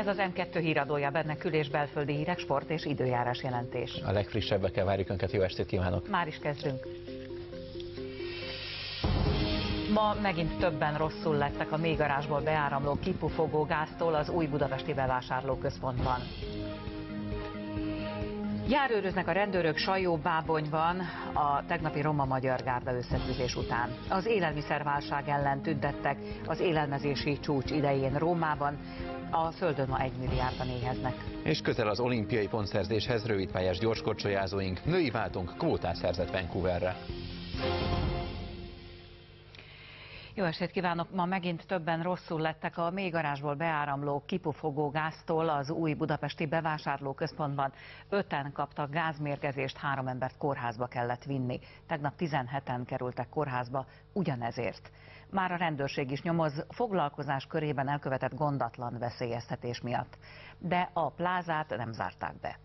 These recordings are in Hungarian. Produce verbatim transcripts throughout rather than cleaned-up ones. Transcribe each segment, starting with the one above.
Ez az M kettő híradója, benne kül- és belföldi hírek, sport és időjárás jelentés. A legfrissebbekkel várjuk Önket, jó estét kívánok! Már is kezdünk. Ma megint többen rosszul lettek a mélygarázsból beáramló kipufogó gáztól az új budapesti bevásárlóközpontban. Járőröznek a rendőrök Sajó-Bábonyban a tegnapi roma-magyar gárda összetűzés után. Az élelmiszerválság ellen tüntettek az élelmezési csúcs idején Rómában, a földön ma egy milliárdan éheznek. És közel az olimpiai pontszerzéshez rövidpályás gyorskorcsolyázóink, női váltunk kvótát szerzett Vancouverre. Jó estét kívánok! Ma megint többen rosszul lettek a mélygarázsból beáramló kipufogó gáztól az új budapesti bevásárlóközpontban. Öten kaptak gázmérgezést, három embert kórházba kellett vinni. Tegnap tizenheten kerültek kórházba ugyanezért. Már a rendőrség is nyomoz foglalkozás körében elkövetett gondatlan veszélyeztetés miatt. De a plázát nem zárták be.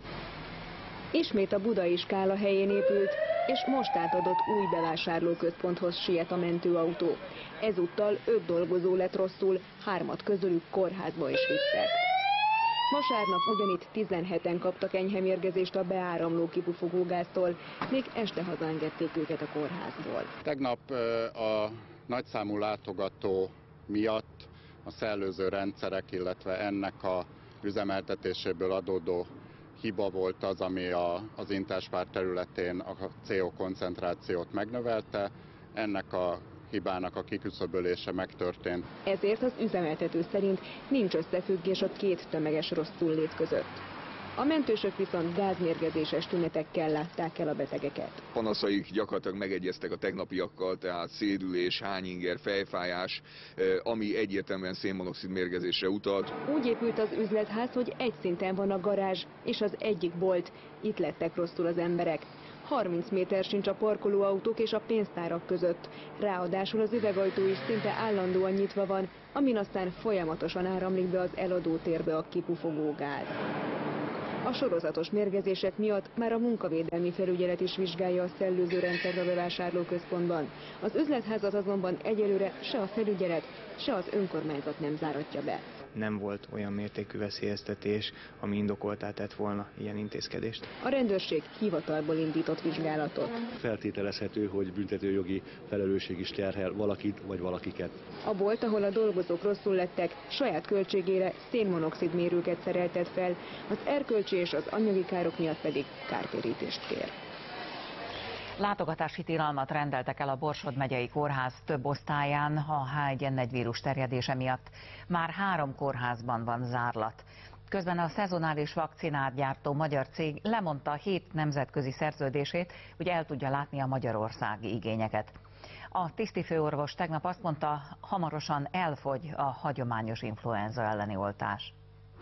Ismét a Budai Skála helyén épült, és most átadott új bevásárlóközponthoz siet a mentőautó. Ezúttal öt dolgozó lett rosszul, hármat közülük kórházba is vittek. Vasárnap ugyanitt tizenheten kaptak enyhe mérgezést a beáramló kipufogógáztól, még este hazaengedték őket a kórházból. Tegnap a nagyszámú látogató miatt a szellőző rendszerek, illetve ennek a üzemeltetéséből adódó hiba volt az, ami a, az Interspár területén a cé o koncentrációt megnövelte. Ennek a hibának a kiküszöbölése megtörtént. Ezért az üzemeltető szerint nincs összefüggés a két tömeges rosszullét között. A mentősök viszont gázmérgezéses tünetekkel látták el a betegeket. Panaszaik gyakorlatilag megegyeztek a tegnapiakkal, tehát szédülés, hányinger, fejfájás, ami egyértelműen szénmonoxid mérgezésre utalt. Úgy épült az üzletház, hogy egy szinten van a garázs és az egyik bolt. Itt lettek rosszul az emberek. harminc méter sincs a parkolóautók és a pénztárak között. Ráadásul az üvegajtó is szinte állandóan nyitva van, amin aztán folyamatosan áramlik be az eladótérbe a kipufogó gáz. A sorozatos mérgezések miatt már a munkavédelmi felügyelet is vizsgálja a szellőző rendszert a bevásárlóközpontban. Az üzletházat azonban egyelőre se a felügyelet, se az önkormányzat nem záratja be. Nem volt olyan mértékű veszélyeztetés, ami indokoltá tett volna ilyen intézkedést. A rendőrség hivatalból indított vizsgálatot. Feltételezhető, hogy büntetőjogi felelősség is terhel valakit vagy valakiket. A bolt, ahol a dolgozók rosszul lettek, saját költségére szénmonoxid mérőket szereltet fel, az erkölcsi és az anyagi károk miatt pedig kártérítést kér. Látogatási tilalmat rendeltek el a Borsod megyei kórház több osztályán a há egy en egy vírus terjedése miatt. Már három kórházban van zárlat. Közben a szezonális vakcinát gyártó magyar cég lemondta a hét nemzetközi szerződését, hogy el tudja látni a magyarországi igényeket. A tisztifőorvos tegnap azt mondta, hamarosan elfogy a hagyományos influenza elleni oltás.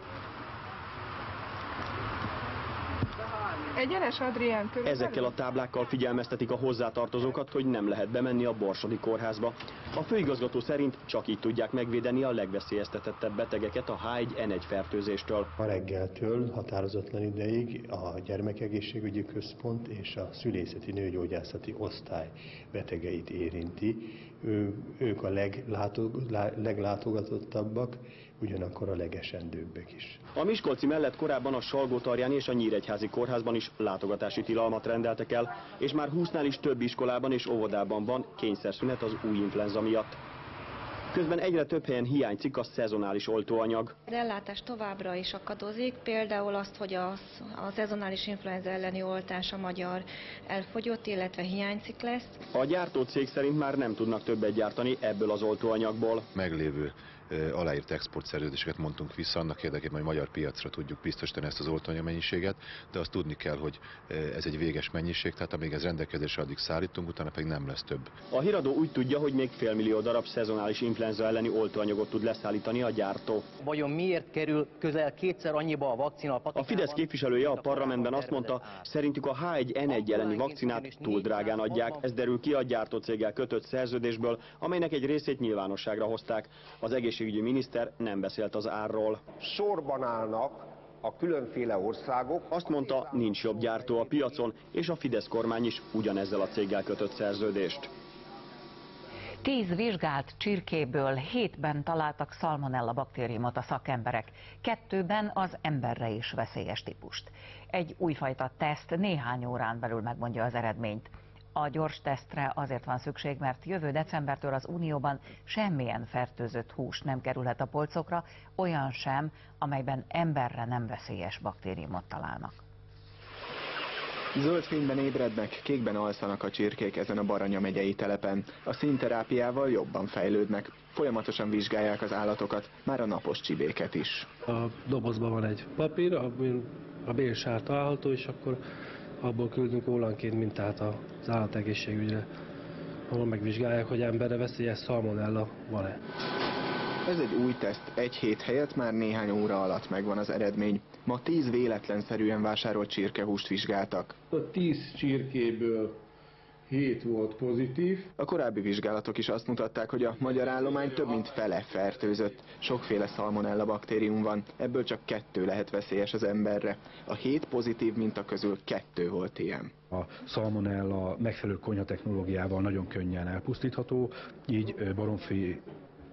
Egyenes Adrián körülbelül. Ezekkel a táblákkal figyelmeztetik a hozzátartozókat, hogy nem lehet bemenni a borsodi kórházba. A főigazgató szerint csak így tudják megvédeni a legveszélyeztetettebb betegeket a há egy en egy fertőzéstől. A reggeltől határozatlan ideig a gyermekegészségügyi központ és a szülészeti nőgyógyászati osztály betegeit érinti. Ő, ők a leglátog, leglátogatottabbak, ugyanakkor a legesendőbbek is. A Miskolci mellett korábban a Salgótarjáni és a Nyíregyházi kórházban is látogatási tilalmat rendeltek el, és már húsznál is több iskolában és óvodában van kényszerszünet az új influenza miatt. Közben egyre több helyen hiányzik a szezonális oltóanyag. Az ellátás továbbra is akadozik, például azt, hogy a, a szezonális influenza elleni oltás a magyar elfogyott, illetve hiányzik lesz. A gyártócég szerint már nem tudnak többet gyártani ebből az oltóanyagból. Meglévő aláírt exportszerződéseket mondtunk vissza annak érdekében, hogy magyar piacra tudjuk biztosítani ezt az oltóanyag mennyiséget, de azt tudni kell, hogy ez egy véges mennyiség, tehát amíg ez rendelkezésre addig szállítunk, utána pedig nem lesz több. A híradó úgy tudja, hogy még félmillió darab szezonális influenza elleni oltóanyagot tud leszállítani a gyártó. Vajon miért kerül közel kétszer annyiba a vakcina a patikában? A Fidesz képviselője a parlamentben azt mondta, szerintük a há egy en egy elleni vakcinát túl drágán adják. Ez derül ki a gyártócéggel kötött szerződésből, amelynek egy részét nyilvánosságra hozták. Az egészségügyi miniszter nem beszélt az árról. Sorban állnak a különféle országok. Azt mondta, nincs jobb gyártó a piacon, és a Fidesz kormány is ugyanezzel a céggel kötött szerződést. Tíz vizsgált csirkéből hétben találtak szalmonella baktériumot a szakemberek, kettőben az emberre is veszélyes típust. Egy újfajta teszt néhány órán belül megmondja az eredményt. A gyors tesztre azért van szükség, mert jövő decembertől az Unióban semmilyen fertőzött hús nem kerülhet a polcokra, olyan sem, amelyben emberre nem veszélyes baktériumot találnak. Zöld fényben ébrednek, kékben alszanak a csirkék ezen a Baranya megyei telepen. A színterápiával jobban fejlődnek. Folyamatosan vizsgálják az állatokat, már a napos csibéket is. A dobozban van egy papír, amin a bélsár található, és akkor abból küldünk ólánként mintát az állategészségügyre, ahol megvizsgálják, hogy emberre veszélyes szalmonella van-e. Ez egy új teszt, egy hét helyett már néhány óra alatt megvan az eredmény. Ma tíz véletlenszerűen vásárolt csirkehúst vizsgáltak. A tíz csirkéből hét volt pozitív. A korábbi vizsgálatok is azt mutatták, hogy a magyar állomány több mint fele fertőzött. Sokféle szalmonella baktérium van, ebből csak kettő lehet veszélyes az emberre. A hét pozitív minta közül kettő volt ilyen. A szalmonella megfelelő konyhatechnológiával nagyon könnyen elpusztítható, így baromfi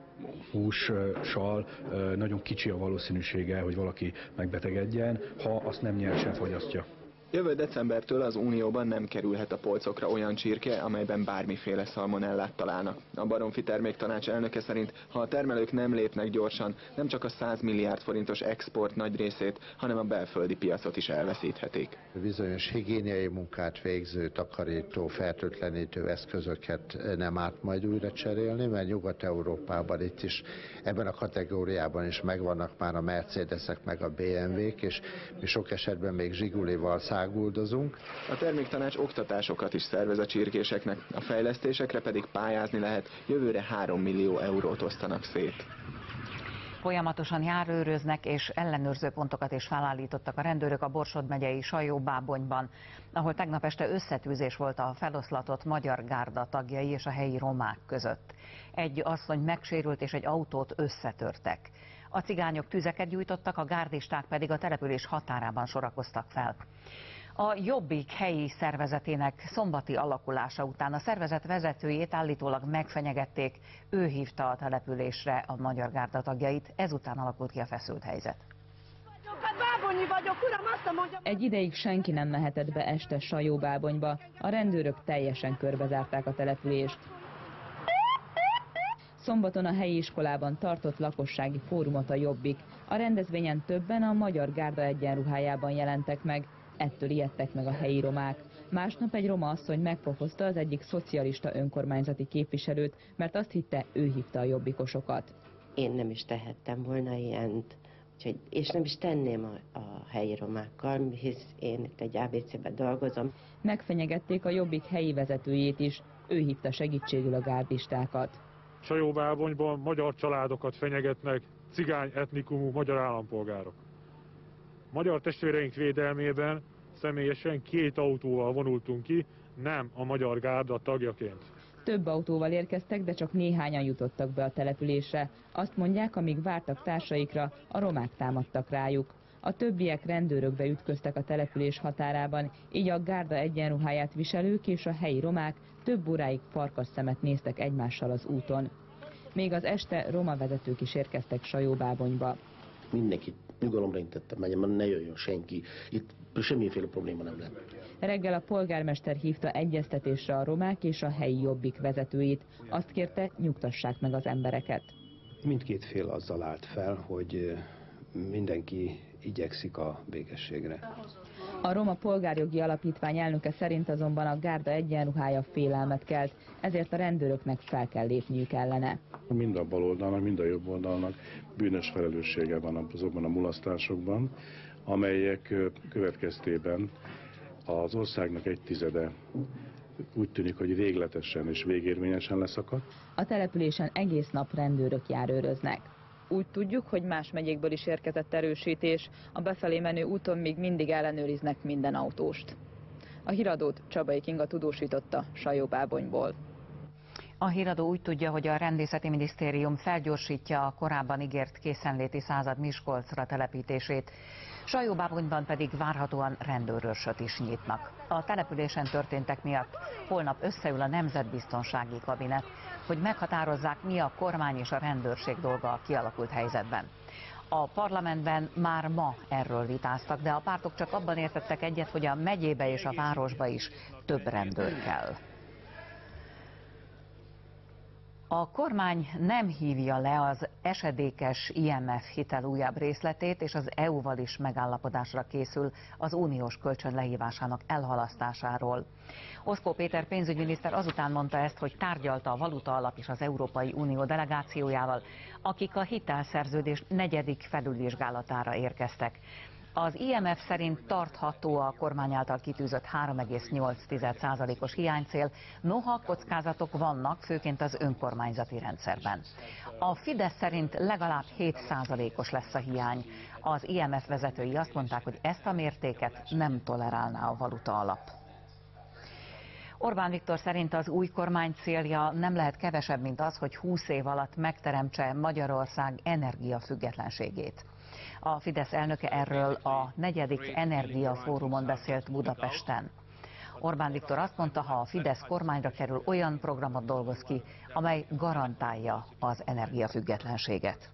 hússal nagyon kicsi a valószínűsége, hogy valaki megbetegedjen, ha azt nem nyersen fogyasztja. Jövő decembertől az Unióban nem kerülhet a polcokra olyan csirke, amelyben bármiféle szalmonellát találnak. A Baromfi Terméktanács elnöke szerint, ha a termelők nem lépnek gyorsan, nem csak a száz milliárd forintos export nagy részét, hanem a belföldi piacot is elveszíthetik. Bizonyos higiéniai munkát végző, takarító, fertőtlenítő eszközöket nem árt majd újra cserélni, mert Nyugat-Európában itt is ebben a kategóriában is megvannak már a Mercedesek meg a bé em vék, és mi sok esetben még Zsigulival száguldozunk. A terméktanács oktatásokat is szervez a csirkéseknek, a fejlesztésekre pedig pályázni lehet, jövőre három millió eurót osztanak szét. Folyamatosan járőröznek és ellenőrző pontokat is felállítottak a rendőrök a Borsod megyei Sajó-Bábonyban, ahol tegnap este összetűzés volt a feloszlatott Magyar Gárda tagjai és a helyi romák között. Egy asszony megsérült és egy autót összetörtek. A cigányok tüzeket gyújtottak, a gárdisták pedig a település határában sorakoztak fel. A Jobbik helyi szervezetének szombati alakulása után a szervezet vezetőjét állítólag megfenyegették, ő hívta a településre a Magyar Gárda tagjait, ezután alakult ki a feszült helyzet. Egy ideig senki nem mehetett be este Sajó-Bábonyba, a rendőrök teljesen körbezárták a települést. Szombaton a helyi iskolában tartott lakossági fórumot a Jobbik. A rendezvényen többen a Magyar Gárda egyenruhájában jelentek meg, ettől ijedtek meg a helyi romák. Másnap egy roma asszony megpofozta az egyik szocialista önkormányzati képviselőt, mert azt hitte, ő hívta a jobbikosokat. Én nem is tehettem volna ilyent, úgyhogy, és nem is tenném a, a helyi romákkal, hisz én itt egy á bé cében dolgozom. Megfenyegették a Jobbik helyi vezetőjét is, ő hívta segítségül a gárdistákat. Sajó-Bábonyban magyar családokat fenyegetnek cigány etnikumú magyar állampolgárok. Magyar testvéreink védelmében személyesen két autóval vonultunk ki, nem a Magyar Gárda tagjaként. Több autóval érkeztek, de csak néhányan jutottak be a településre. Azt mondják, amíg vártak társaikra, a romák támadtak rájuk. A többiek rendőrökbe ütköztek a település határában, így a gárda egyenruháját viselők és a helyi romák több óráig farkasszemet néztek egymással az úton. Még az este roma vezetők is érkeztek Sajó-Bábonyba. Mindenkit nyugalomra intettem, menjen, ne jöjjön senki, itt semmiféle probléma nem lett. Reggel a polgármester hívta egyeztetésre a romák és a helyi Jobbik vezetőit. Azt kérte, nyugtassák meg az embereket. Mindkét fél azzal állt fel, hogy mindenki igyekszik a békességre. A Roma Polgárjogi Alapítvány elnöke szerint azonban a gárda egyenruhája félelmet kelt, ezért a rendőröknek fel kell lépniük ellene. Mind a bal oldalnak, mind a jobb oldalnak bűnös felelőssége van azokban a mulasztásokban, amelyek következtében az országnak egy tizede úgy tűnik, hogy végletesen és végérvényesen leszakadt. A településen egész nap rendőrök járőröznek. Úgy tudjuk, hogy más megyékből is érkezett erősítés, a befelé menő úton még mindig ellenőriznek minden autóst. A híradót Csabai Kinga tudósította Sajó-Bábonyból. A híradó úgy tudja, hogy a Rendészeti Minisztérium felgyorsítja a korábban ígért készenléti század Miskolcra telepítését. Sajóbábonyban pedig várhatóan rendőrőrsöt is nyitnak. A településen történtek miatt holnap összeül a Nemzetbiztonsági Kabinet, hogy meghatározzák, mi a kormány és a rendőrség dolga a kialakult helyzetben. A parlamentben már ma erről vitáztak, de a pártok csak abban értettek egyet, hogy a megyébe és a városba is több rendőr kell. A kormány nem hívja le az esedékes I M F hitel újabb részletét, és az é u-val is megállapodásra készül az uniós kölcsön lehívásának elhalasztásáról. Oszkó Péter pénzügyminiszter azután mondta ezt, hogy tárgyalta a Valutaalap és az Európai Unió delegációjával, akik a hitelszerződés negyedik felülvizsgálatára érkeztek. Az I M F szerint tartható a kormány által kitűzött három egész nyolc százalékos hiánycél, noha kockázatok vannak, főként az önkormányzati rendszerben. A Fidesz szerint legalább hét százalékos lesz a hiány. Az I M F vezetői azt mondták, hogy ezt a mértéket nem tolerálná a Valutaalap. Orbán Viktor szerint az új kormány célja nem lehet kevesebb, mint az, hogy húsz év alatt megteremtse Magyarország energiafüggetlenségét. A Fidesz elnöke erről a negyedik energiafórumon beszélt Budapesten. Orbán Viktor azt mondta, ha a Fidesz kormányra kerül, olyan programot dolgoz ki, amely garantálja az energiafüggetlenséget.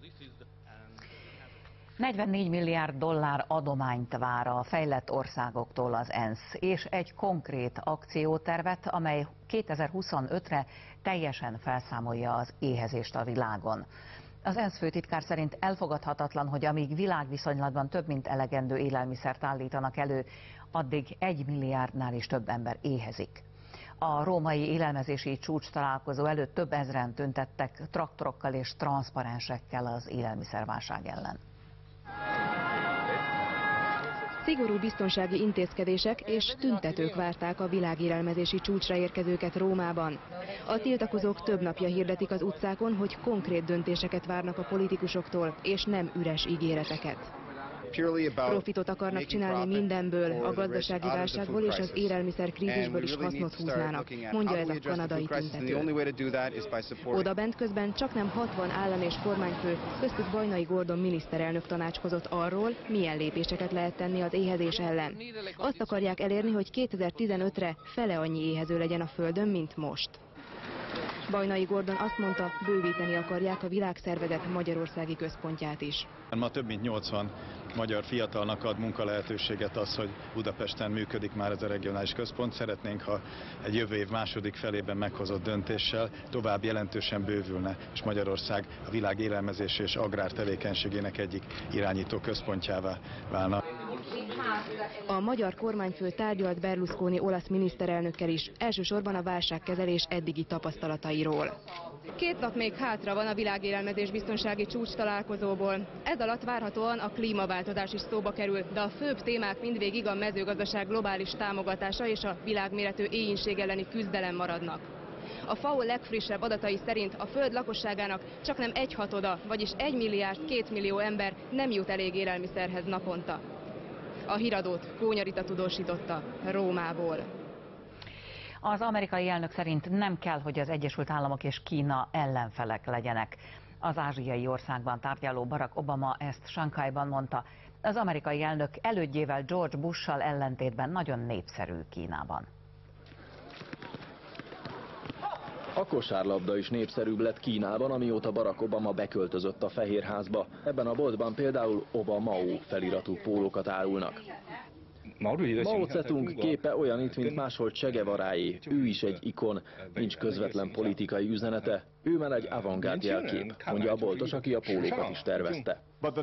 negyvennégy milliárd dollár adományt vár a fejlett országoktól az ENSZ, és egy konkrét akciótervet, amely kétezer-huszonötre teljesen felszámolja az éhezést a világon. Az ENSZ főtitkár szerint elfogadhatatlan, hogy amíg világviszonylatban több mint elegendő élelmiszert állítanak elő, addig egy milliárdnál is több ember éhezik. A római élelmezési csúcs találkozó előtt több ezren tüntettek traktorokkal és transzparensekkel az élelmiszerválság ellen. Szigorú biztonsági intézkedések és tüntetők várták a világélelmezési csúcsra érkezőket Rómában. A tiltakozók több napja hirdetik az utcákon, hogy konkrét döntéseket várnak a politikusoktól, és nem üres ígéreteket. Profitot akarnak csinálni mindenből, a gazdasági válságból és az élelmiszerkrízisből is hasznot húznának, mondja ez a kanadai tüntető. Odabent közben csaknem hatvan állam és kormányfő, köztük Bajnai Gordon miniszterelnök tanácskozott arról, milyen lépéseket lehet tenni az éhezés ellen. Azt akarják elérni, hogy kétezer-tizenötre fele annyi éhező legyen a Földön, mint most. Bajnai Gordon azt mondta, bővíteni akarják a világszervezet magyarországi központját is. Ma több mint nyolcvan magyar fiatalnak ad munkalehetőséget az, hogy Budapesten működik már ez a regionális központ. Szeretnénk, ha egy jövő év második felében meghozott döntéssel tovább jelentősen bővülne, és Magyarország a világ élelmezési és agrár tevékenységének egyik irányító központjává válna. A magyar kormányfő tárgyalt Berlusconi olasz miniszterelnökkel is, elsősorban a válságkezelés eddigi tapasztalatairól. Két nap még hátra van a világélelmezés biztonsági csúcs találkozóból. Ez alatt várhatóan a klímaváltozás is szóba kerül, de a főbb témák mindvégig a mezőgazdaság globális támogatása és a világméretű éhínség elleni küzdelem maradnak. A F A O legfrissebb adatai szerint a Föld lakosságának csaknem egyhatoda, vagyis egy milliárd két millió ember nem jut elég élelmiszerhez naponta. A híradót Kónya Rita tudósította Rómából. Az amerikai elnök szerint nem kell, hogy az Egyesült Államok és Kína ellenfelek legyenek. Az ázsiai országban tárgyaló Barack Obama ezt Sanghajban mondta. Az amerikai elnök elődjével George Bush-sal ellentétben nagyon népszerű Kínában. A kosárlabda is népszerűbb lett Kínában, amióta Barack Obama beköltözött a Fehérházba. Ebben a boltban például Obamao feliratú pólókat árulnak. Mao Zedong képe olyan itt, mint máshol Che Guevaráé. Ő is egy ikon, nincs közvetlen politikai üzenete. Ő már egy avantgárd jelkép, mondja a boltos, aki a pólókat is tervezte.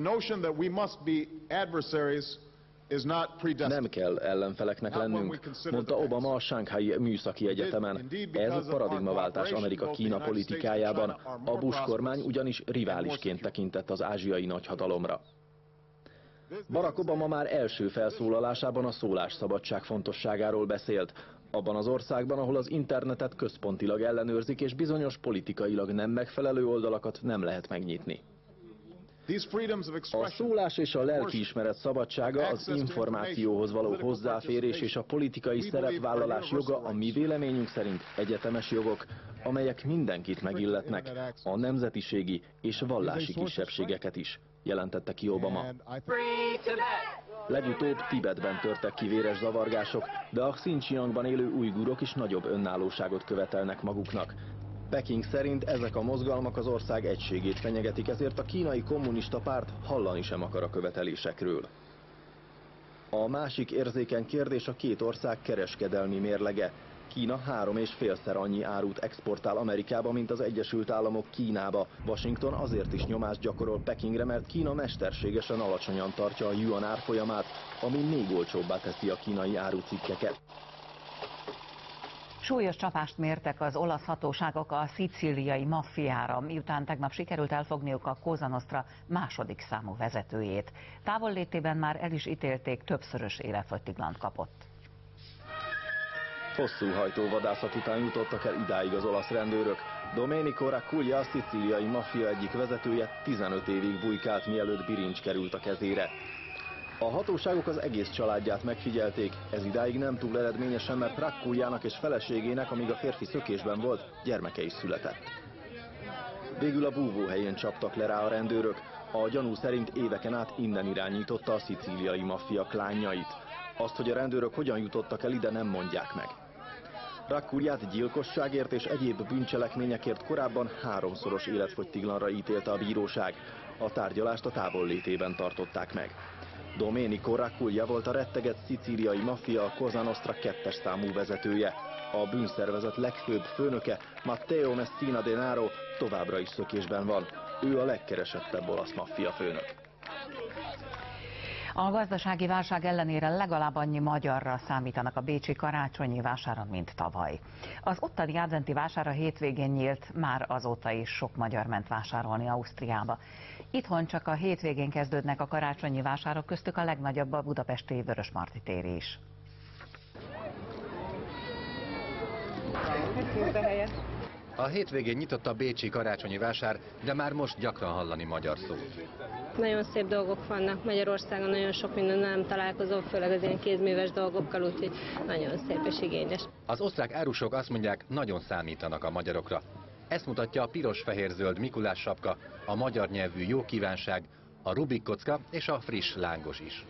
Nem kell ellenfeleknek lennünk, mondta Obama a Shanghai Műszaki Egyetemen. Ez paradigmaváltás Amerika-Kína politikájában. A Bush kormány ugyanis riválisként tekintett az ázsiai nagyhatalomra. Barack Obama már első felszólalásában a szólásszabadság fontosságáról beszélt. Abban az országban, ahol az internetet központilag ellenőrzik, és bizonyos politikailag nem megfelelő oldalakat nem lehet megnyitni. A szólás és a lelkiismeret szabadsága, az információhoz való hozzáférés és a politikai szerepvállalás joga a mi véleményünk szerint egyetemes jogok, amelyek mindenkit megilletnek, a nemzetiségi és vallási kisebbségeket is. jelentette ki Obama. Legutóbb Tibetben törtek ki véres zavargások, de a Xinjiangban élő ujgurok is nagyobb önállóságot követelnek maguknak. Peking szerint ezek a mozgalmak az ország egységét fenyegetik, ezért a kínai kommunista párt hallani sem akar a követelésekről. A másik érzékeny kérdés a két ország kereskedelmi mérlege. Kína három és félszer annyi árut exportál Amerikába, mint az Egyesült Államok Kínába. Washington azért is nyomást gyakorol Pekingre, mert Kína mesterségesen alacsonyan tartja a yuan árfolyamát, ami még olcsóbbá teszi a kínai árucikkeket. Súlyos csapást mértek az olasz hatóságok a szicíliai maffiára, miután tegnap sikerült elfogniuk a Cosa Nostra második számú vezetőjét. Távollétében már el is ítélték, többszörös életfogytiglant kapott. Hosszú hajtóvadászat után jutottak el idáig az olasz rendőrök. Domenico Raccuglia, a szicíliai maffia egyik vezetője tizenöt évig bujkált, mielőtt birincs került a kezére. A hatóságok az egész családját megfigyelték, ez idáig nem túl eredményesen, mert Raccugliának és feleségének, amíg a férfi szökésben volt, gyermeke is született. Végül a búvóhelyén csaptak le rá a rendőrök. A gyanú szerint éveken át innen irányította a szicíliai maffia klánjait. Azt, hogy a rendőrök hogyan jutottak el ide, nem mondják meg. Raccugliát gyilkosságért és egyéb bűncselekményekért korábban háromszoros életfogytiglanra ítélte a bíróság. A tárgyalást a távollétében tartották meg. Domenico Raccuglia volt a rettegett szicíliai maffia, a Cosa Nostra kettes számú vezetője. A bűnszervezet legfőbb főnöke, Matteo Messina Denaro, továbbra is szökésben van. Ő a legkeresettebb olasz maffia főnök. A gazdasági válság ellenére legalább annyi magyarra számítanak a bécsi karácsonyi vásáron, mint tavaly. Az ottani adventi vásár a hétvégén nyílt, már azóta is sok magyar ment vásárolni Ausztriába. Itthon csak a hétvégén kezdődnek a karácsonyi vásárok, köztük a legnagyobb a budapesti Vörösmarty tér is. A hétvégén nyitott a bécsi karácsonyi vásár, de már most gyakran hallani magyar szót. Nagyon szép dolgok vannak Magyarországon, nagyon sok minden nem találkozom, főleg az ilyen kézműves dolgokkal, úgyhogy nagyon szép és igényes. Az osztrák árusok azt mondják, nagyon számítanak a magyarokra. Ezt mutatja a piros-fehér-zöld Mikulás sapka, a magyar nyelvű jó kívánság, a Rubik kocka és a friss lángos is.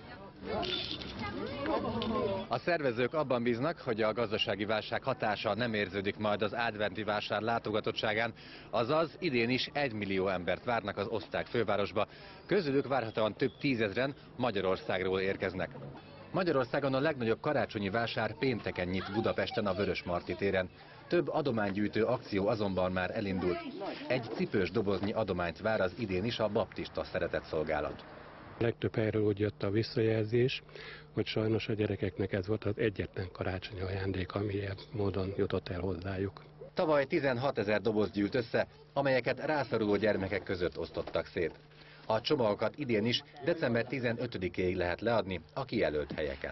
A szervezők abban bíznak, hogy a gazdasági válság hatása nem érződik majd az adventi vásár látogatottságán, azaz idén is egymillió embert várnak az osztrák fővárosba, közülük várhatóan több tízezren Magyarországról érkeznek. Magyarországon a legnagyobb karácsonyi vásár pénteken nyit Budapesten a Vörösmarty téren. Több adománygyűjtő akció azonban már elindult. Egy cipős doboznyi adományt vár az idén is a baptista szeretetszolgálat. Legtöbb helyről úgy jött a visszajelzés, hogy sajnos a gyerekeknek ez volt az egyetlen karácsonyi ajándék, ami ilyen módon jutott el hozzájuk. Tavaly tizenhatezer doboz gyűlt össze, amelyeket rászoruló gyermekek között osztottak szét. A csomagokat idén is december tizenötödikéig lehet leadni a kijelölt helyeken.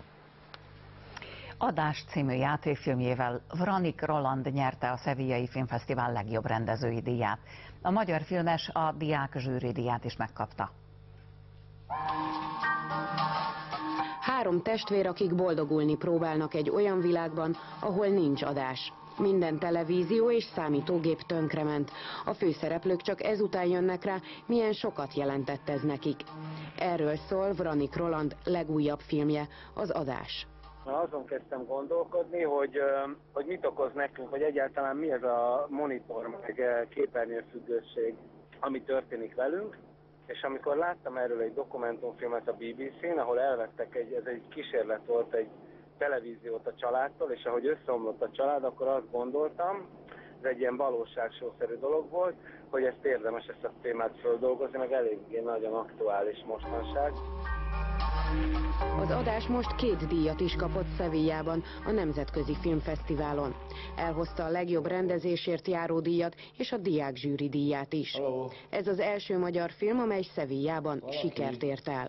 Adás című játékfilmjével Vranik Roland nyerte a Sevillai Filmfesztivál legjobb rendezői díját. A magyar filmes a diák zsűri díját is megkapta. Három testvér, akik boldogulni próbálnak egy olyan világban, ahol nincs adás. Minden televízió és számítógép tönkrement. A főszereplők csak ezután jönnek rá, milyen sokat jelentett ez nekik. Erről szól Vranik Roland legújabb filmje, az Adás. Azon kezdtem gondolkodni, hogy, hogy mit okoz nekünk, hogy egyáltalán mi ez a monitor, meg képernyőfüggőség, ami történik velünk. És amikor láttam erről egy dokumentumfilmet a bé bé cén, ahol elvettek, egy, ez egy kísérlet volt, egy televíziót a családtól, és ahogy összeomlott a család, akkor azt gondoltam, ez egy ilyen valóságsószerű dolog volt, hogy ezt érdemes ezt a témát földolgozni, meg eléggé nagyon aktuális mostanság. Az Adás most két díjat is kapott Sevillában, a Nemzetközi Filmfesztiválon. Elhozta a legjobb rendezésért járó díjat és a diák zsűri díját is. Hello. Ez az első magyar film, amely Sevillában Hello. sikert ért el.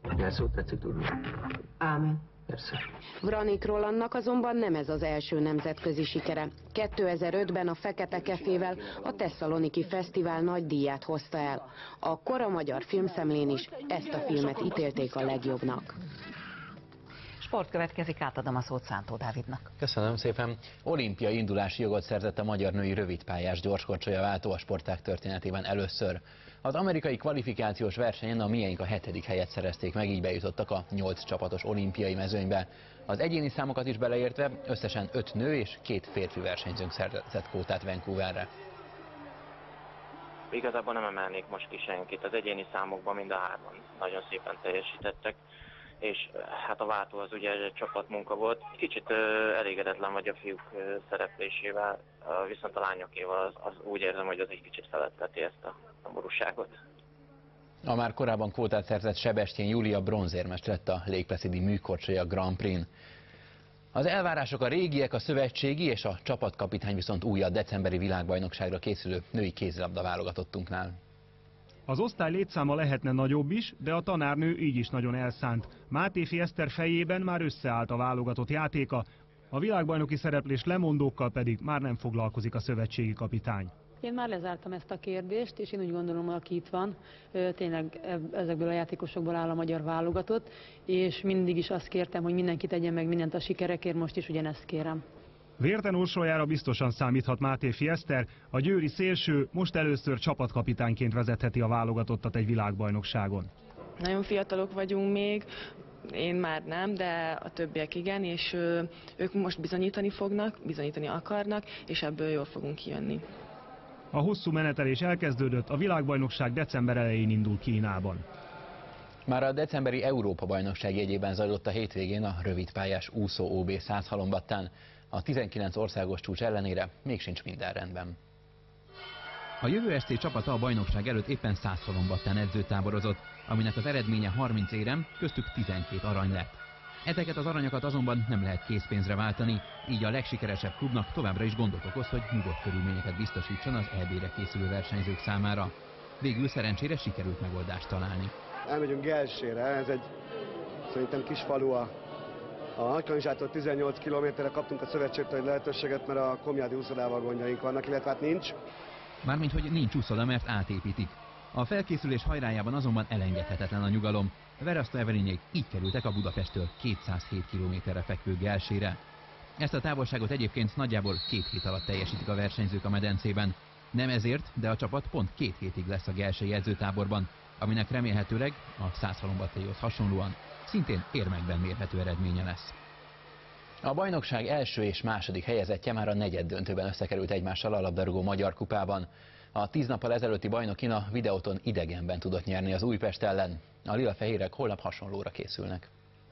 Ámen. Vranik Rolandnak azonban nem ez az első nemzetközi sikere. kétezer-ötben a Fekete Kefével a Tesszaloniki Fesztivál nagy díját hozta el. Akkor a magyar filmszemlén is ezt a filmet ítélték a legjobbnak. Sport következik, átadom a szót Szántó Dávidnak. Köszönöm szépen. Olimpiai indulási jogot szerzett a magyar női rövidpályás gyorskorcsolyaváltó a sportág történetében először. Az amerikai kvalifikációs versenyen a mieink a hetedik helyet szerezték meg, így bejutottak a nyolc csapatos olimpiai mezőnybe. Az egyéni számokat is beleértve összesen öt nő és két férfi versenyzőnk szerzett kvótát Vancouverre. Igazából nem emelnék most ki senkit. Az egyéni számokban mind a hárman nagyon szépen teljesítettek, és hát a váltó az ugye egy csapatmunka volt. Kicsit uh, elégedetlen vagy a fiúk uh, szereplésével, uh, viszont a lányokéval az, az úgy érzem, hogy az egy kicsit feletteti ezt a szomorúságot. A már korábban kvótát szerzett Sebestyén Júlia bronzérmes lett a Lake Placidi műkorcsolya Grand Prix-n. Az elvárások a régiek, a szövetségi és a csapatkapitány viszont új a decemberi világbajnokságra készülő női kézilabda válogatottunknál. Az osztály létszáma lehetne nagyobb is, de a tanárnő így is nagyon elszánt. Mátéfi Eszter fejében már összeállt a válogatott játéka, a világbajnoki szereplés lemondókkal pedig már nem foglalkozik a szövetségi kapitány. Én már lezártam ezt a kérdést, és én úgy gondolom, aki itt van, tényleg ezekből a játékosokból áll a magyar válogatott, és mindig is azt kértem, hogy mindenki tegyen meg mindent a sikerekért, most is ugyanezt kérem. Vérten orsoljára biztosan számíthat Mátéfi Eszter, a győri szélső most először csapatkapitányként vezetheti a válogatottat egy világbajnokságon. Nagyon fiatalok vagyunk még, én már nem, de a többiek igen, és ők most bizonyítani fognak, bizonyítani akarnak, és ebből jól fogunk kijönni. A hosszú menetelés elkezdődött, a világbajnokság december elején indul Kínában. Már a decemberi Európa-bajnokság jegyében zajlott a hétvégén a rövidpályás úszó ó bé száz halombattán. A tizenkilenc országos csúcs ellenére még sincs minden rendben. A jövő eszté csapata a bajnokság előtt éppen száz halombattán edzőtáborozott, aminek az eredménye harminc érem, köztük tizenkét arany lett. Ezeket az aranyokat azonban nem lehet készpénzre váltani, így a legsikeresebb klubnak továbbra is gondot okoz, hogy nyugodt körülményeket biztosítson az é bé-re készülő versenyzők számára. Végül szerencsére sikerült megoldást találni. Elmegyünk Gelsére, ez egy szerintem kis falu a, a Nagykanizsától tizennyolc kilométerre kaptunk a szövetségtől lehetőséget, mert a komjádi úszodával gondjaink vannak, illetve hát nincs. Mármint, hogy nincs úszoda, mert átépítik. A felkészülés hajrájában azonban elengedhetetlen a nyugalom. Veraszta Evelinyék így kerültek a Budapesttől kétszázhét kilométerre fekvő Gelsére. Ezt a távolságot egyébként nagyjából két hét alatt teljesítik a versenyzők a medencében. Nem ezért, de a csapat pont két hétig lesz a gelsei edzőtáborban, aminek remélhetőleg a száz halombattéhoz hasonlóan szintén érmekben mérhető eredménye lesz. A bajnokság első és második helyezettje már a negyeddöntőben összekerült egymással a labdarúgó Magyar Kupában. A tíz nappal ezelőtti bajnokin a Videóton idegenben tudott nyerni az Újpest ellen. A lila-fehérek holnap hasonlóra készülnek.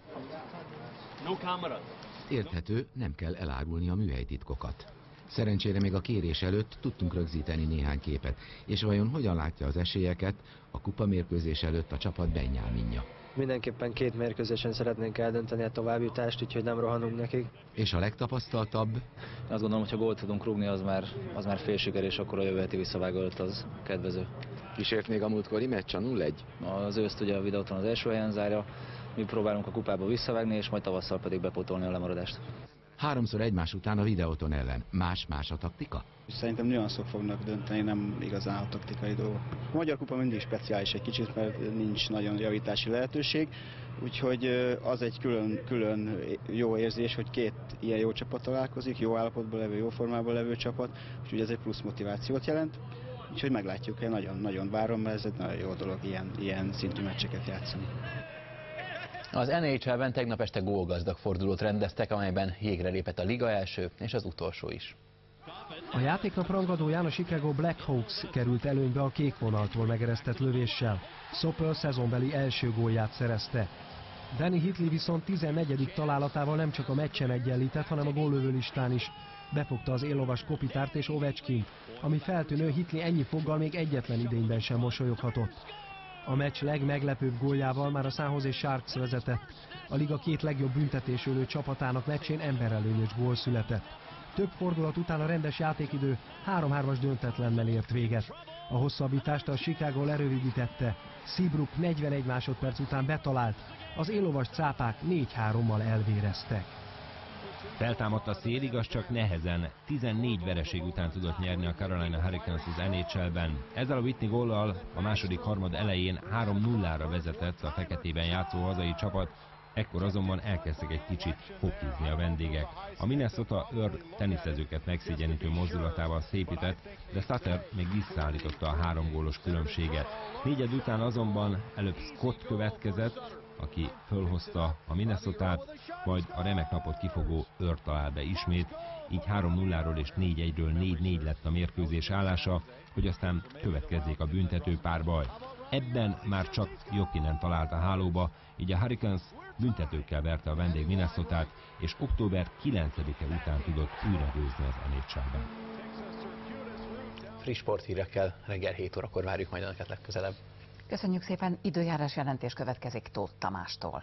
Érthető, nem kell elárulni a műhelytitkokat. Szerencsére még a kérés előtt tudtunk rögzíteni néhány képet, és vajon hogyan látja az esélyeket a kupamérkőzés előtt a csapat Benyáminja. Mindenképpen két mérkőzésen szeretnénk eldönteni a továbbjutást, úgyhogy nem rohanunk nekik. És a legtapasztaltabb? Azt gondolom, hogy ha gólt tudunk rúgni, az már, az már fél siker, és akkor a jövő heti visszavágó előtt az kedvező. Kísért még a múltkori meccs a nulla egy? Az őszt ugye a Videóton az első helyen zárja, mi próbálunk a kupába visszavágni, és majd tavasszal pedig bepótolni a lemaradást. Háromszor egymás után a Videóton ellen. Más-más a taktika? Szerintem nüanszok fognak dönteni, nem igazán a taktikai dolgok. A Magyar Kupa mindig speciális egy kicsit, mert nincs nagyon javítási lehetőség, úgyhogy az egy külön, külön jó érzés, hogy két ilyen jó csapat találkozik, jó állapotban levő, jó formában levő csapat, úgyhogy ez egy plusz motivációt jelent. Úgyhogy meglátjuk, én nagyon-nagyon várom, mert ez egy nagyon jó dolog ilyen, ilyen szintű meccseket játszani. Az en há el-ben tegnap este gólgazdag fordulót rendeztek, amelyben jégre lépett a liga első és az utolsó is. A játéknap rangadóján a Chicago Blackhawks került előnybe a kék vonaltól megeresztett lövéssel. Sopel szezonbeli első gólját szerezte. Danny Hitley viszont tizennegyedik találatával nem csak a meccsen egyenlített, hanem a góllövő listán is. Befogta az éllovas Kopitárt és Ovechkint, ami feltűnő, Hitley ennyi foggal még egyetlen idényben sem mosolyoghatott. A meccs legmeglepőbb góljával már a San Jose Sharks vezetett. A liga két legjobb büntetésölő csapatának meccsén emberelőnyös gól született. Több fordulat után a rendes játékidő három-hármas döntetlennel ért véget. A hosszabbítást a Chicago lerövidítette. Seabrook negyvenegy másodperc után betalált. Az éllovas cápák négy-hárommal elvéreztek. Feltámadt a szél, igaz, csak nehezen. tizennégy vereség után tudott nyerni a Carolina Hurricanes az en há el-ben. Ezzel a Whitney góllal a második harmad elején három nullára vezetett a feketében játszó hazai csapat. Ekkor azonban elkezdtek egy kicsit hokizni a vendégek. A Minnesota Earl teniszezőket megszégyenítő mozdulatával szépített, de Sutter még visszaállította a három gólos különbséget. Négyed után azonban előbb Scott következett, aki fölhozta a Minnesotát, majd a remek napot kifogó Earl talál be ismét, így három nulláról és négy egyről négy négy lett a mérkőzés állása, hogy aztán következzék a büntető párbaj. Ebben már csak Jokinen talált a hálóba, így a Hurricanes büntetőkkel verte a vendég Minnesotát, és október kilencedike után tudott újra győzni az en há el-ben. Friss sporthírekkel reggel hét órakor várjuk majd önöket legközelebb. Köszönjük szépen, időjárás jelentés következik Tóth Tamástól.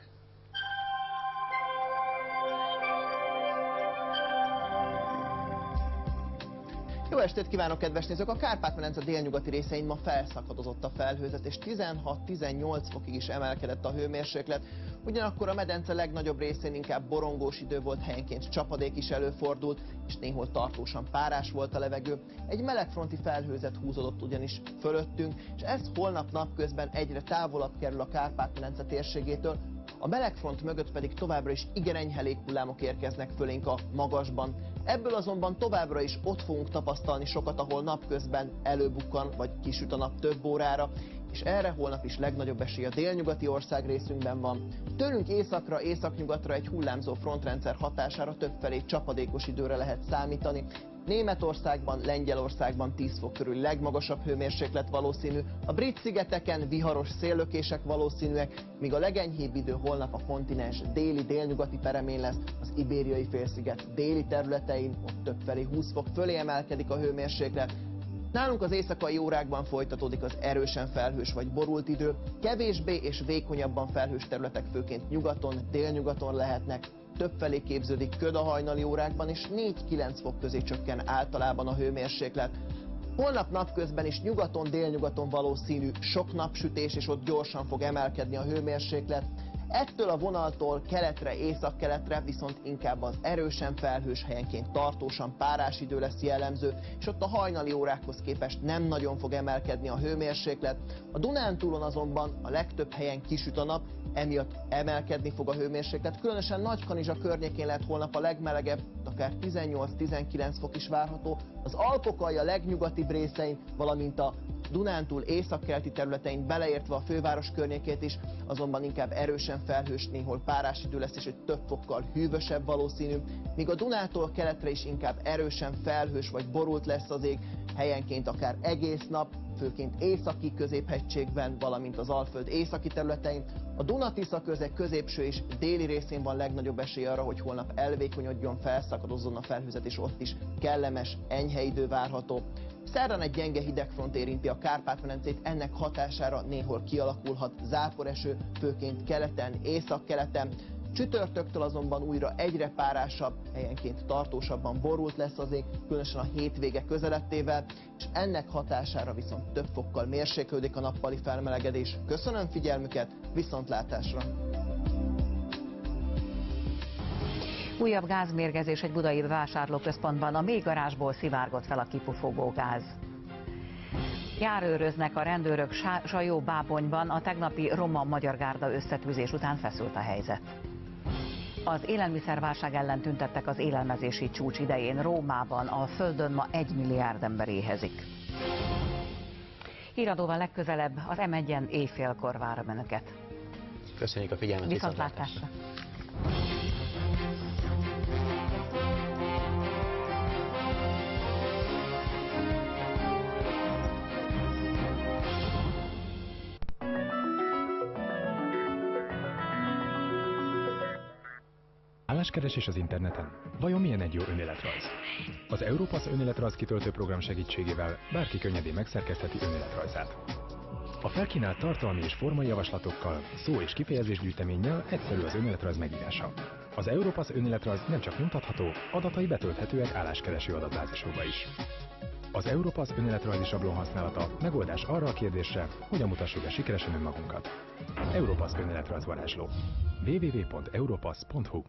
Jó estét kívánok, kedves nézők! A Kárpát-medence délnyugati részein ma felszakadozott a felhőzet, és tizenhat-tizennyolc fokig is emelkedett a hőmérséklet. Ugyanakkor a medence legnagyobb részén inkább borongós idő volt, helyenként csapadék is előfordult, és néhol tartósan párás volt a levegő. Egy melegfronti felhőzet húzódott ugyanis fölöttünk, és ez holnap napközben egyre távolabb kerül a Kárpát-medence térségétől. A melegfront mögött pedig továbbra is igen enyhe léghullámok érkeznek fölénk a magasban. Ebből azonban továbbra is ott fogunk tapasztalni sokat, ahol napközben előbukkan vagy kisüt a nap több órára, és erre holnap is legnagyobb esély a délnyugati országrészünkben van. Tőlünk északra, északnyugatra egy hullámzó frontrendszer hatására többfelé csapadékos időre lehet számítani. Németországban, Lengyelországban tíz fok körül legmagasabb hőmérséklet valószínű, a Brit-szigeteken viharos széllökések valószínűek, míg a legenyhébb idő holnap a kontinens déli-délnyugati peremén lesz, az Ibériai félsziget déli területein, ott többfelé húsz fok fölé emelkedik a hőmérséklet. Nálunk az éjszakai órákban folytatódik az erősen felhős vagy borult idő, kevésbé és vékonyabban felhős területek főként nyugaton, délnyugaton lehetnek. Többfelé képződik köd a hajnali órákban, és négy-kilenc fok közé csökken általában a hőmérséklet. Holnap napközben is nyugaton, délnyugaton valószínű sok napsütés, és ott gyorsan fog emelkedni a hőmérséklet. Ettől a vonaltól keletre, északkeletre viszont inkább az erősen felhős, helyenként tartósan párás idő lesz jellemző, és ott a hajnali órákhoz képest nem nagyon fog emelkedni a hőmérséklet. A Dunántúlon azonban a legtöbb helyen kisüt a nap, emiatt emelkedni fog a hőmérséklet. Különösen Nagykanizsa környékén lehet holnap a legmelegebb, akár tizennyolc-tizenkilenc fok is várható. Az Alpokalja legnyugatibb részein, valamint a Dunántúl északkeleti területein, beleértve a főváros környékét is, azonban inkább erősen felhős, néhol párás idő lesz, és egy több fokkal hűvösebb valószínű, míg a Dunától keletre is inkább erősen felhős vagy borult lesz az ég, helyenként akár egész nap, főként északi középhegységben, valamint az Alföld északi területein. A Duna-Tisza köze középső és déli részén van legnagyobb esély arra, hogy holnap elvékonyodjon, felszakadozzon a felhőzet, és ott is kellemes, enyhe idő várható. Szerdán egy gyenge hidegfront érinti a Kárpát-medencét, ennek hatására néhol kialakulhat záporeső, főként keleten, északkeleten. Csütörtöktől azonban újra egyre párásabb, helyenként tartósabban borult lesz az ég, különösen a hétvége közelettével, és ennek hatására viszont több fokkal mérséklődik a nappali felmelegedés. Köszönöm figyelmüket, viszontlátásra! Újabb gázmérgezés egy budai bevásárlóközpontban, a mélygarázsból szivárgott fel a kipufogó gáz. Járőröznek a rendőrök Sajó-Bábonyban, a tegnapi roma-magyar gárda összetűzés után feszült a helyzet. Az élelmiszerválság ellen tüntettek az élelmezési csúcs idején Rómában, a földön ma egy milliárd ember éhezik. Híradóval legközelebb az em egyen éjfélkor várom önöket. Köszönjük a figyelmet, viszontlátásra! Álláskeresés az interneten. Vajon milyen egy jó önéletrajz? Az Europass önéletrajz kitöltő program segítségével bárki könnyedén megszerkesztheti önéletrajzát. A felkínált tartalmi és formai javaslatokkal, szó- és kifejezésgyűjteménnyel egyszerű az önéletrajz megírása. Az Europass önéletrajz nem csak nyomtatható, adatai betölthetőek álláskereső adatbázisokba is. Az Europass önéletrajzi sablon használata megoldás arra a kérdésre, hogyan mutassuk be sikeresen önmagunkat. Europass önéletrajz varázsló. double-u double-u double-u pont europass pont hu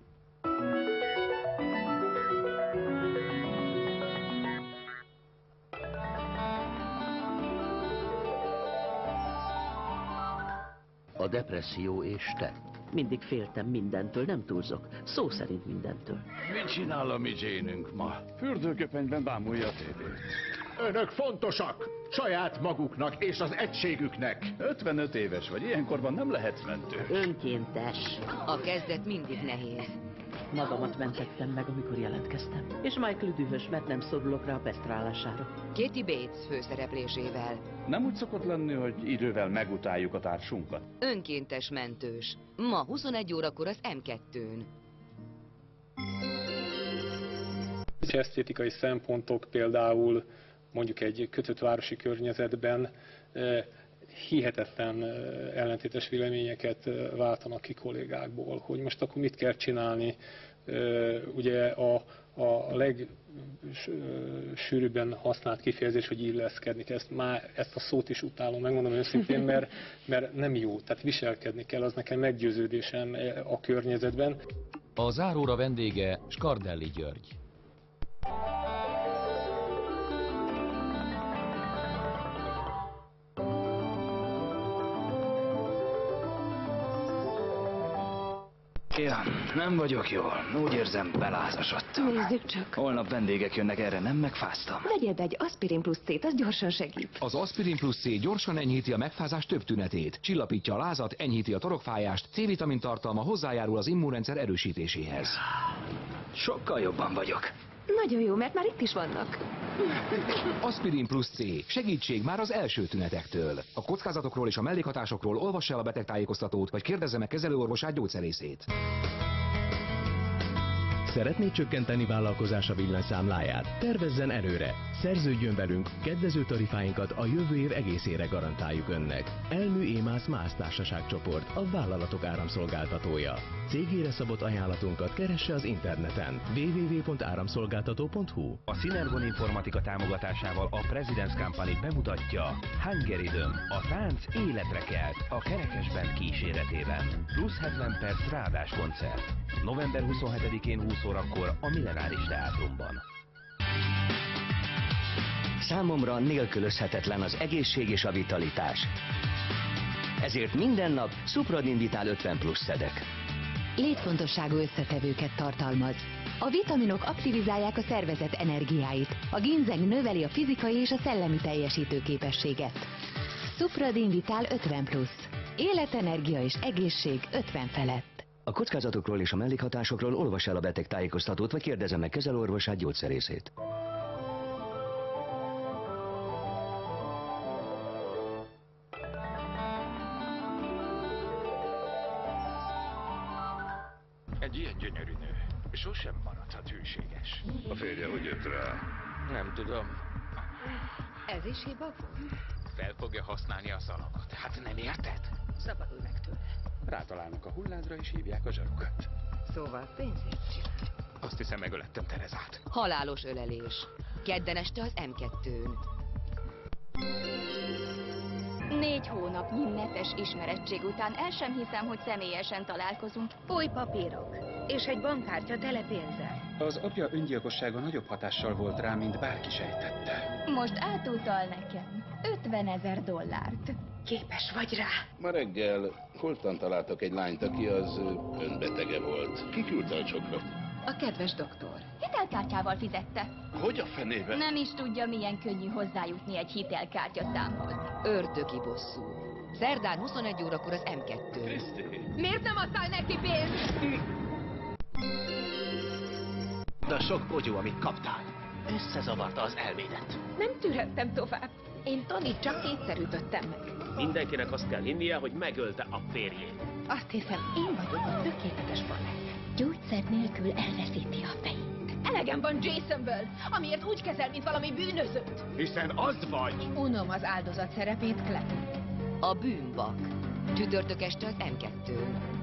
A depresszió és te. Mindig féltem mindentől, nem túlzok. Szó szerint mindentől. Mit csinál a mi Jane-ünk ma? Fürdőköpenyben bámulja a tévét. Önök fontosak! Saját maguknak és az egységüknek. ötvenöt éves vagy, ilyenkorban nem lehetsz mentő. Önkéntes. A kezdet mindig nehéz. Magamat mentettem meg, amikor jelentkeztem. És Michael dühös, mert nem szorulok rá a pesztrálására. Katie Bates főszereplésével. Nem úgy szokott lenni, hogy idővel megutáljuk a társunkat? Önkéntes mentős. Ma huszonegy órakor az em kettőn. Esztétikai szempontok például mondjuk egy kötött városi környezetben hihetetlen ellentétes véleményeket váltanak ki kollégákból, hogy most akkor mit kell csinálni. Ugye a, a legsűrűbben használt kifejezés, hogy illeszkedni, ezt, már, ezt a szót is utálom, megmondom őszintén, mert, mert nem jó, tehát viselkedni kell, az nekem meggyőződésem a környezetben. A záróra vendége Skardelli György. Ja, nem vagyok jól. Úgy érzem, belázasodtam. Nézzük csak. Holnap vendégek jönnek erre, nem megfáztam. Vegyél be egy Aspirin plusz C-t, az gyorsan segít. Az Aspirin plusz C gyorsan enyhíti a megfázás több tünetét. Csillapítja a lázat, enyhíti a torokfájást, C-vitamin tartalma hozzájárul az immunrendszer erősítéséhez. Sokkal jobban vagyok. Nagyon jó, mert már itt is vannak. Aspirin plusz C. Segítség már az első tünetektől. A kockázatokról és a mellékhatásokról olvassa el a betegtájékoztatót, vagy kérdezze meg kezelőorvosát, gyógyszerészét. Szeretné csökkenteni vállalkozása villanyszámláját? Tervezzen előre! Szerződjön velünk, kedvező tarifáinkat a jövő év egészére garantáljuk önnek. Elmű Émász Más Társaságcsoport, a vállalatok áramszolgáltatója. Cégére szabott ajánlatunkat keresse az interneten double-u double-u double-u pont áramszolgáltató pont hu. A Synergon Informatika támogatásával a Presidents Company bemutatja Hungarythm, a tánc életre kelt a Kerekes Band kíséretében. Plusz hetven perc ráadás koncert. november huszonhetedikén húsz órakor a Millenáris Teátrumban. Számomra nélkülözhetetlen az egészség és a vitalitás. Ezért minden nap Supradin Vital ötven plusz szedek. Létfontosságú összetevőket tartalmaz. A vitaminok aktivizálják a szervezet energiáit. A ginzeng növeli a fizikai és a szellemi teljesítőképességet. Supradin Vital ötven plusz. Életenergia és egészség ötven felett. A kockázatokról és a mellékhatásokról olvass el a betegtájékoztatót, vagy kérdezze meg kezelőorvosát, gyógyszerészét. Egy ilyen gyönyörű nő sosem maradhat hűséges. A férje hogy jött rá? Nem tudom. Ez is hiba volt? Fel fogja használni a szalagot. Hát nem érted? Szabadulj meg tőle. Rátalálnak a hulládra és hívják a zsarukat. Szóval pénzért csinál. Azt hiszem, megölettem Terezát. Halálos ölelés. Kedden este az em kettőn. Négy hónapnyi netes ismerettség után el sem hiszem, hogy személyesen találkozunk. Új papírok és egy bankkártya tele pénzzel. Az apja öngyilkossága nagyobb hatással volt rá, mint bárki sejtette. Most átutal nekem ötvenezer dollárt. Képes vagy rá? Ma reggel holtan találtak egy lányt, aki az önbetege volt. Ki küldte a csokrot? A kedves doktor. Hitelkártyával fizette. Hogy a fenében? Nem is tudja, milyen könnyű hozzájutni egy hitelkártya számhoz. Ördögi bosszú. Szerdán huszonegy órakor az em kettőn. Kriszti. Miért nem adtál neki pénzt? De a sok bogyó, amit kaptál, összezavarta az elmédet. Nem tűrhettem tovább. Én Tonit csak kétszer ütöttem meg. Mindenkinek azt kell hinnie, hogy megölte a férjét. Azt hiszem, én vagyok a tökéletes barát. Gyógyszer nélkül elveszíti a fejét. Elegem van Jasonből, amiért úgy kezel, mint valami bűnözőt. Hiszen az vagy. Unom az áldozat szerepét, Clem. A bűnbak. Csütörtök este az em kettőn.